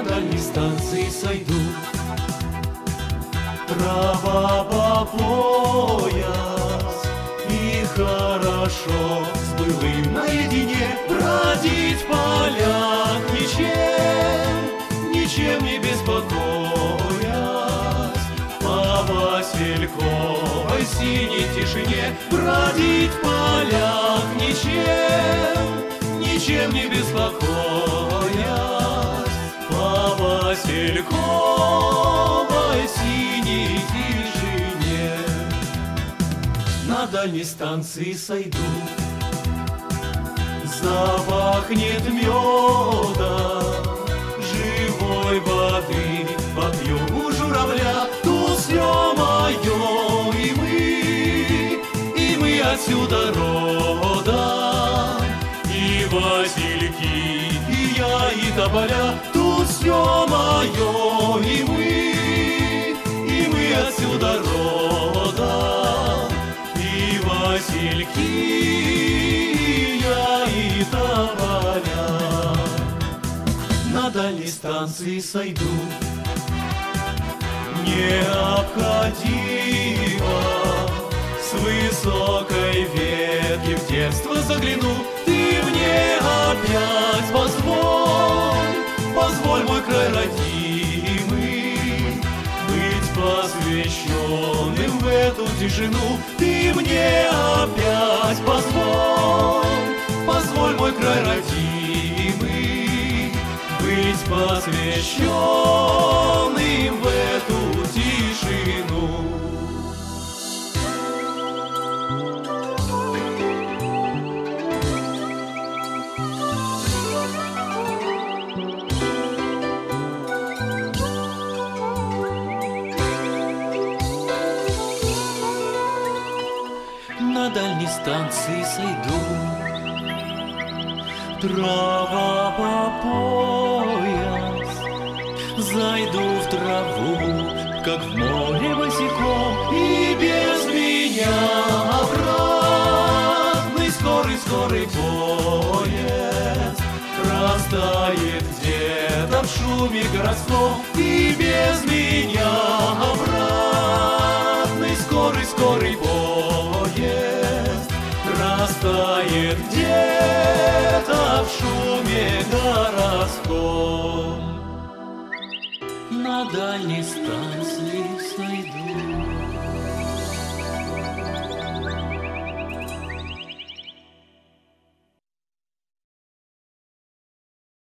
на дальней станции сойду. Трава по пояс, и хорошо с былым наедине бродить в полях, ничем не беспокоясь, по васильковой синей тишине бродить в полях, ничем не беспокоясь, по васильковой синей тишине. На дальней станции сойду, запахнет меда, живой воды попью у журавля. Тут все мое, и мы отсюда родом, и васильки, и я, и тополя. Тут все мое, и мы отсюда родом, и васильки, и я, и тополя. На дальней станции сойду, необходимо с высокой ветки в детство загляну. Ты мне опять позволь, мой край родимый, быть посвященным в эту тишину. Ты мне опять позволь, мой край родимый, быть посвященным в эту тишину. На дальней станции сойду, трава по пояс, зайду в траву, как в море босиком, и без меня обратный скорый поезд растает где-то в шуме городском, и без меня обратный скорый поезд растает где-то в шуме городском. На дальней станции